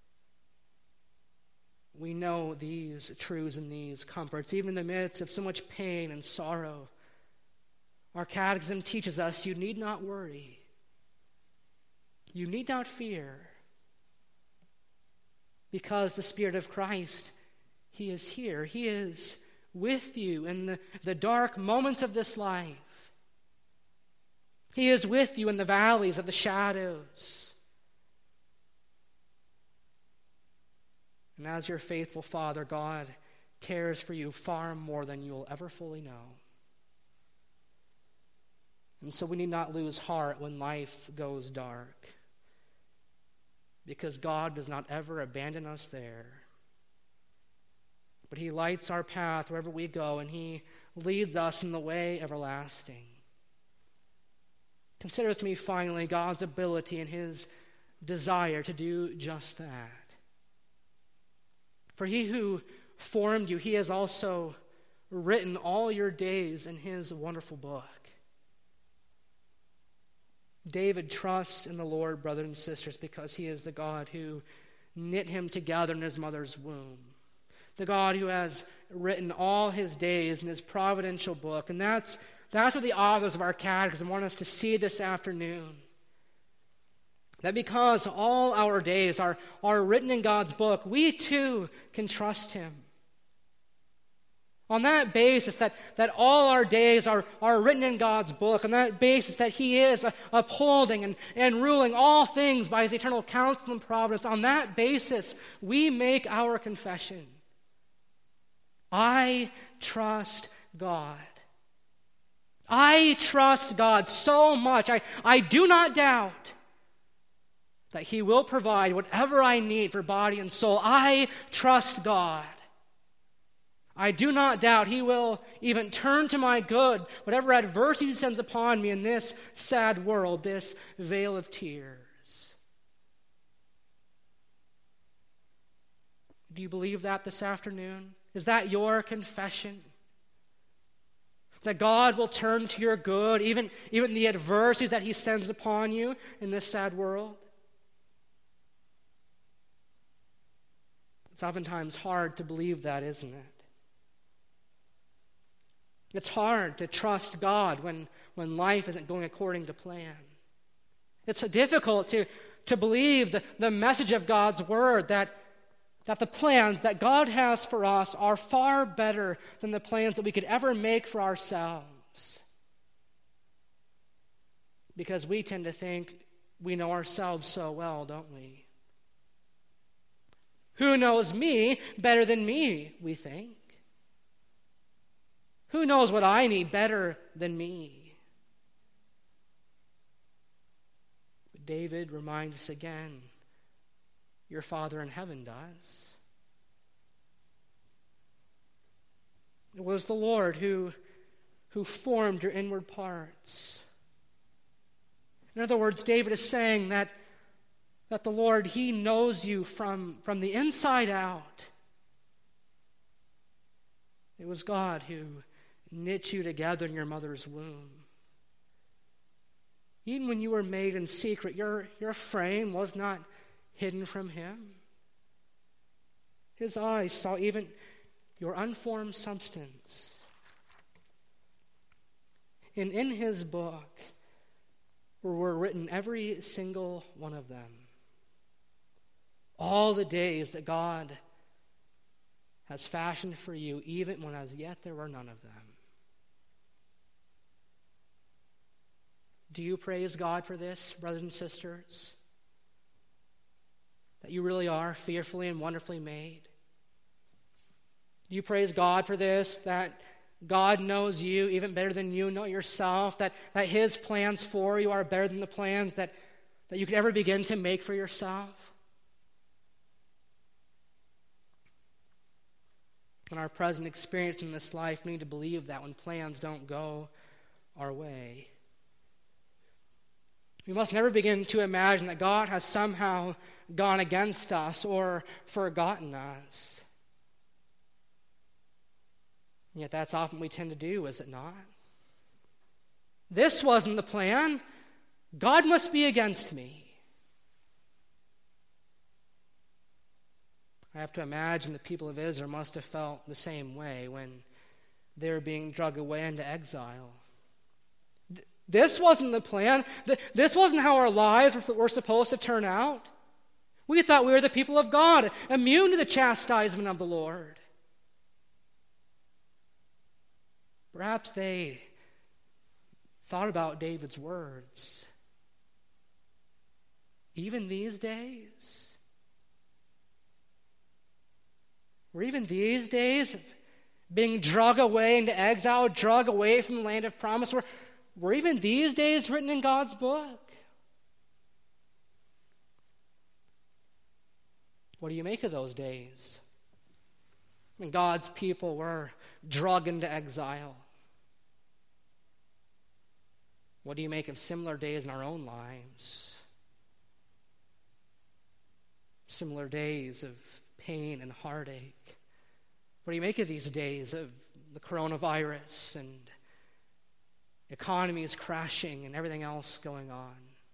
we know these truths and these comforts. Even in the midst of so much pain and sorrow, our catechism teaches us you need not worry. You need not fear. Because the Spirit of Christ, he is here. He is with you in the, the dark moments of this life. He is with you in the valleys of the shadows. And as your faithful Father, God cares for you far more than you will ever fully know. And so we need not lose heart when life goes dark, because God does not ever abandon us there. But he lights our path wherever we go, and he leads us in the way everlasting. Consider with me finally God's ability and his desire to do just that. For he who formed you, he has also written all your days in his wonderful book. David trusts in the Lord, brothers and sisters, because he is the God who knit him together in his mother's womb. The God who has written all his days in his providential book. And that's That's what the authors of our catechism want us to see this afternoon. That because all our days are, are written in God's book, we too can trust him. On that basis, that, that all our days are, are written in God's book, on that basis that he is upholding and, and ruling all things by his eternal counsel and providence, on that basis, we make our confession. I trust God. I trust God so much. I, I do not doubt that he will provide whatever I need for body and soul. I trust God. I do not doubt he will even turn to my good whatever adversity he sends upon me in this sad world, this vale of tears. Do you believe that this afternoon? Is that your confession? That God will turn to your good, even, even the adversities that he sends upon you in this sad world? It's oftentimes hard to believe that, isn't it? It's hard to trust God when, when life isn't going according to plan. It's difficult to, to believe the, the message of God's word that, that the plans that God has for us are far better than the plans that we could ever make for ourselves. Because we tend to think we know ourselves so well, don't we? Who knows me better than me, we think? Who knows what I need better than me? But David reminds us again, your Father in heaven does. It was the Lord who, who formed your inward parts. In other words, David is saying that, that the Lord, he knows you from, from the inside out. It was God who knit you together in your mother's womb. Even when you were made in secret, your, your frame was not hidden from him. His eyes saw even your unformed substance. And in his book were written every single one of them. All the days that God has fashioned for you, even when as yet there were none of them. Do you praise God for this, brothers and sisters? That you really are fearfully and wonderfully made? Do you praise God for this, that God knows you even better than you know yourself, that, that his plans for you are better than the plans that, that you could ever begin to make for yourself? In our present experience in this life, we need to believe that when plans don't go our way. We must never begin to imagine that God has somehow gone against us or forgotten us. And yet that's often what we tend to do, is it not? This wasn't the plan. God must be against me. I have to imagine the people of Israel must have felt the same way when they were being dragged away into exile. This wasn't the plan. This wasn't how our lives were supposed to turn out. We thought we were the people of God, immune to the chastisement of the Lord. Perhaps they thought about David's words. Even these days? Or even these days of being dragged away into exile, dragged away from the land of promise, were, were even these days written in God's book? What do you make of those days when God's people were dragged into exile? What do you make of similar days in our own lives? Similar days of pain and heartache. What do you make of these days of the coronavirus and economies crashing and everything else going on?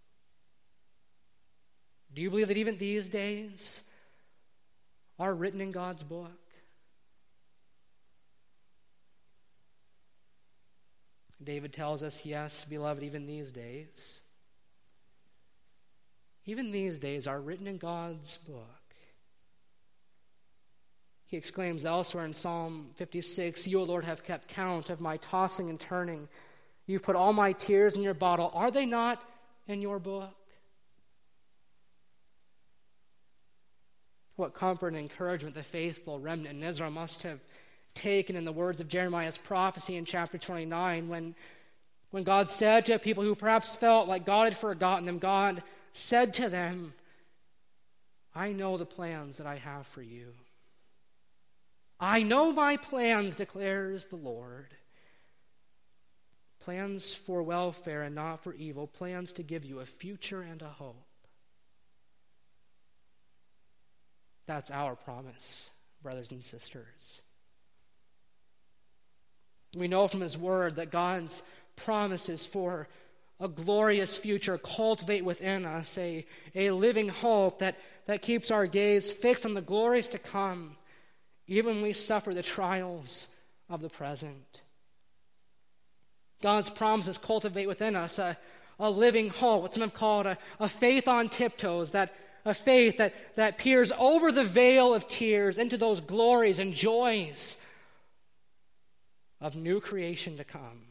Do you believe that even these days are written in God's book? David tells us, yes, beloved, even these days, even these days are written in God's book. He exclaims elsewhere in Psalm fifty-six, you, O Lord, have kept count of my tossing and turning. You've put all my tears in your bottle. Are they not in your book? What comfort and encouragement the faithful remnant in Israel must have taken in the words of Jeremiah's prophecy in chapter twenty-nine when, when God said to people who perhaps felt like God had forgotten them, God said to them, I know the plans that I have for you. I know my plans, declares the Lord. Plans for welfare and not for evil, plans to give you a future and a hope. That's our promise, brothers and sisters. We know from his word that God's promises for a glorious future cultivate within us a, a living hope that, that keeps our gaze fixed on the glories to come, even when we suffer the trials of the present. God's promises cultivate within us a, a living hope, what some have called a, a faith on tiptoes, that a faith that, that peers over the veil of tears into those glories and joys of new creation to come.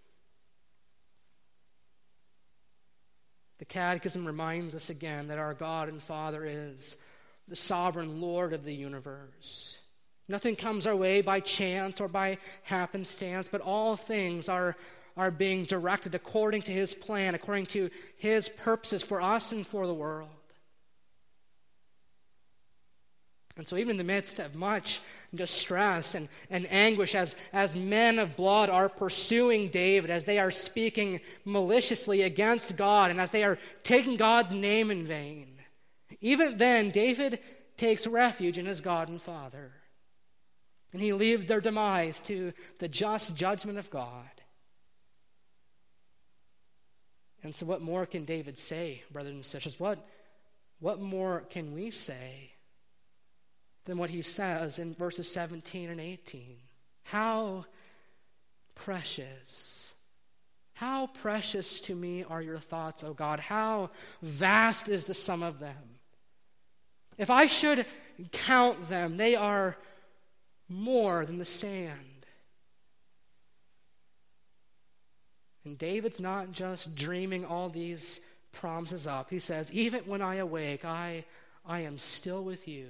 The Catechism reminds us again that our God and Father is the sovereign Lord of the universe. Nothing comes our way by chance or by happenstance, but all things are, are being directed according to his plan, according to his purposes for us and for the world. And so even in the midst of much distress and, and anguish, as, as men of blood are pursuing David, as they are speaking maliciously against God, and as they are taking God's name in vain, even then David takes refuge in his God and Father. And he leaves their demise to the just judgment of God. And so what more can David say, brothers and sisters? What, what more can we say than what he says in verses seventeen and eighteen? How precious, how precious to me are your thoughts, O God. How vast is the sum of them. If I should count them, they are more than the sand. And David's not just dreaming all these promises up. He says, even when I awake, I, I am still with you.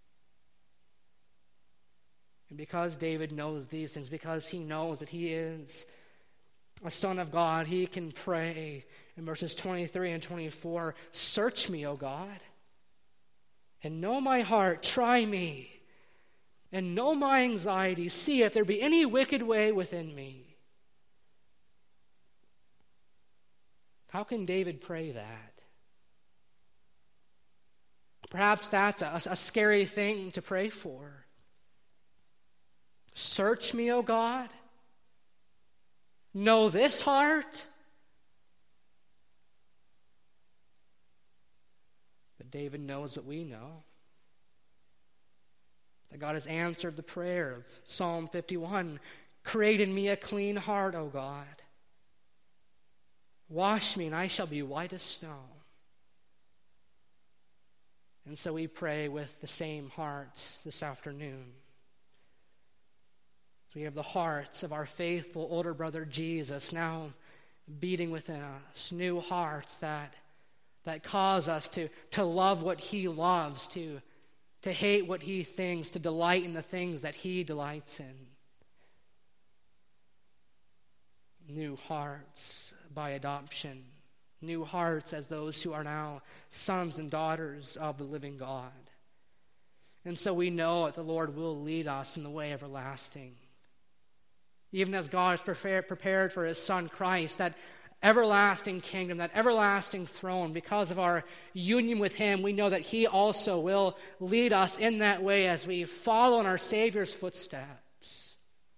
And because David knows these things, because he knows that he is a son of God, he can pray in verses twenty-three and twenty-four, search me, O God, and know my heart, try me, and know my anxiety, see if there be any wicked way within me. How can David pray that? Perhaps that's a, a scary thing to pray for. Search me, O God. Know this heart. But David knows what we know. That God has answered the prayer of Psalm fifty-one. Create in me a clean heart, O God. Wash me, and I shall be white as snow. And so we pray with the same hearts this afternoon. We have the hearts of our faithful older brother Jesus now beating within us. New hearts that, that cause us to, to love what he loves, to, to hate what he thinks, to delight in the things that he delights in. New hearts by adoption. New hearts as those who are now sons and daughters of the living God. And so we know that the Lord will lead us in the way everlasting. Even as God has prepared, prepared for his Son Christ, that everlasting kingdom, that everlasting throne, because of our union with him, we know that he also will lead us in that way as we follow in our Savior's footsteps.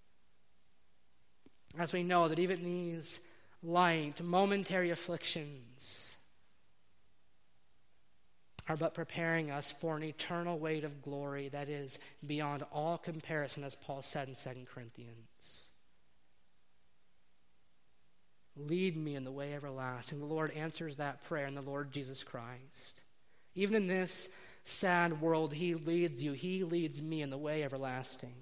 As we know that even these light, momentary afflictions are but preparing us for an eternal weight of glory that is beyond all comparison, as Paul said in Second Corinthians. lead me in the way everlasting. The Lord answers that prayer in the Lord Jesus Christ. Even in this sad world, he leads you. He leads me in the way everlasting.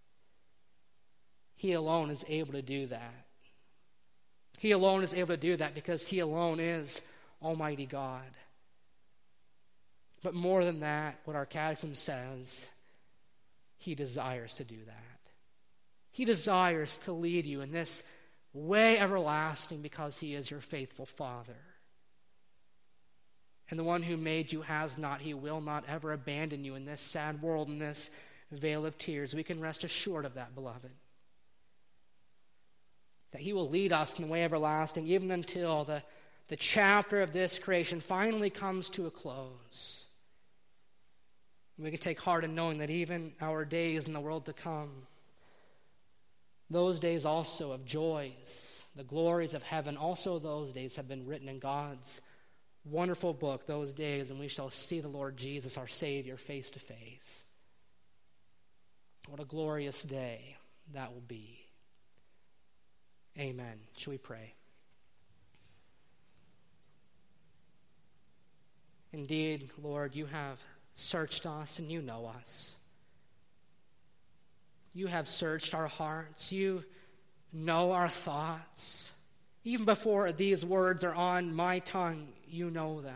He alone is able to do that. He alone is able to do that because he alone is Almighty God. But more than that, what our catechism says, he desires to do that. He desires to lead you in this way everlasting because he is your faithful Father. And the one who made you has not, he will not ever abandon you in this sad world, in this vale of tears. We can rest assured of that, beloved. That he will lead us in the way everlasting even until the, the chapter of this creation finally comes to a close. And we can take heart in knowing that even our days in the world to come, those days also of joys, the glories of heaven, also those days have been written in God's wonderful book, those days, and we shall see the Lord Jesus, our Savior, face to face. What a glorious day that will be. Amen. Shall we pray? Indeed, Lord, you have searched us and you know us. You have searched our hearts. You know our thoughts. Even before these words are on my tongue, you know them.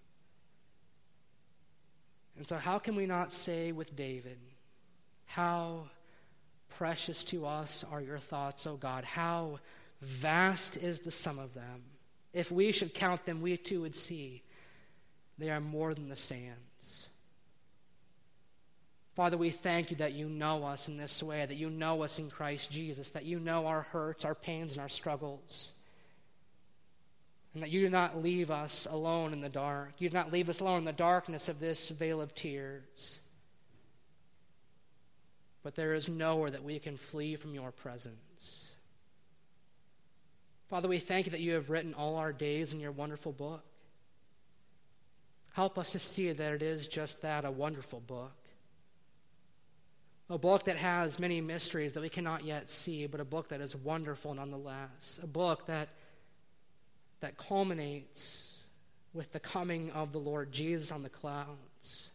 And so how can we not say with David, how precious to us are your thoughts, O God. How vast is the sum of them. If we should count them, we too would see they are more than the sands. Father, we thank you that you know us in this way, that you know us in Christ Jesus, that you know our hurts, our pains, and our struggles, and that you do not leave us alone in the dark. You do not leave us alone in the darkness of this vale of tears. But there is nowhere that we can flee from your presence. Father, we thank you that you have written all our days in your wonderful book. Help us to see that it is just that, a wonderful book. A book that has many mysteries that we cannot yet see, but a book that is wonderful nonetheless. A book that, that culminates with the coming of the Lord Jesus on the clouds.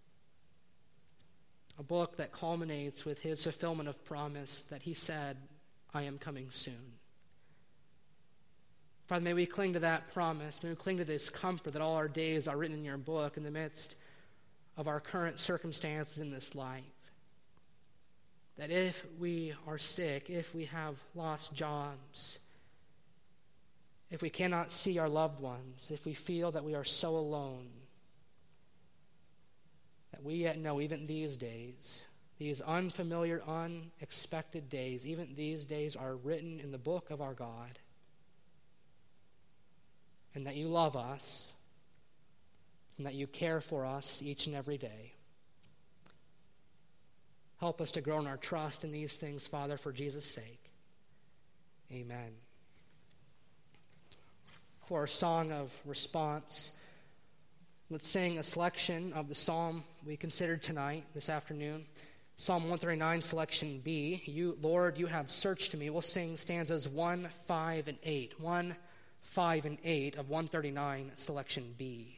A book that culminates with his fulfillment of promise that he said, I am coming soon. Father, may we cling to that promise. May we cling to this comfort that all our days are written in your book in the midst of our current circumstances in this life. That if we are sick, if we have lost jobs, if we cannot see our loved ones, if we feel that we are so alone, that we yet know even these days, these unfamiliar, unexpected days, even these days are written in the book of our God. And that you love us, and that you care for us each and every day. Help us to grow in our trust in these things, Father, for Jesus' sake. Amen. For our song of response, let's sing a selection of the psalm we considered tonight, this afternoon. Psalm one thirty-nine, selection B. You, Lord, you have searched me. We'll sing stanzas one, five, and eight. one, five, and eight of one thirty-nine, selection B.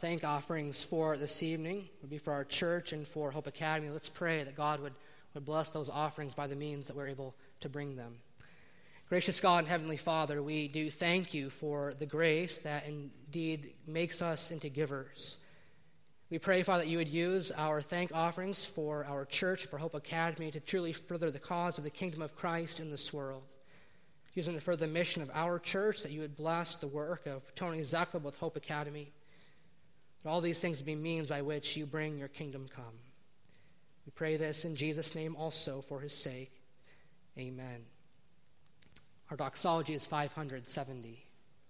thank offerings for this evening would be for our church and for Hope Academy. Let's pray that God would, would bless those offerings by the means that we're able to bring them. Gracious God and Heavenly Father, we do thank you for the grace that indeed makes us into givers. We pray, Father, that you would use our thank offerings for our church, for Hope Academy, to truly further the cause of the kingdom of Christ in this world. Use them to further the mission of our church, that you would bless the work of Tony Zekleb with Hope Academy. That all these things be means by which you bring your kingdom come. We pray this in Jesus' name also for his sake. Amen. Our doxology is five hundred seventy.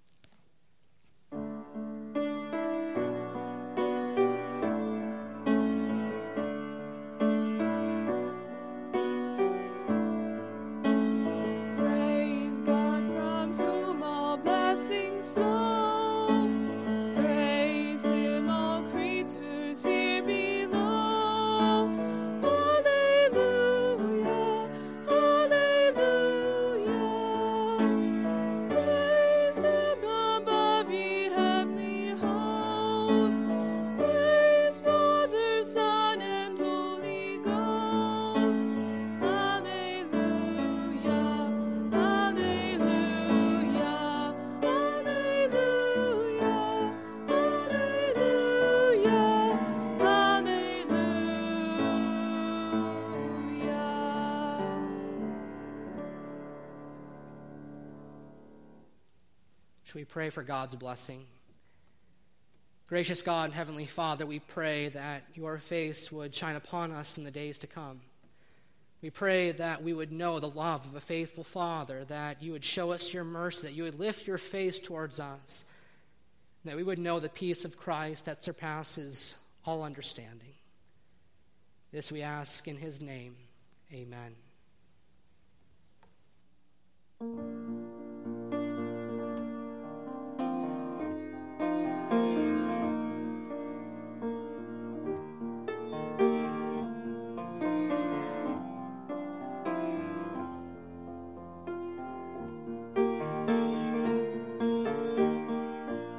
We pray for God's blessing. Gracious God and Heavenly Father, we pray that your face would shine upon us in the days to come. We pray that we would know the love of a faithful Father, that you would show us your mercy, that you would lift your face towards us, that we would know the peace of Christ that surpasses all understanding. This we ask in his name. Amen.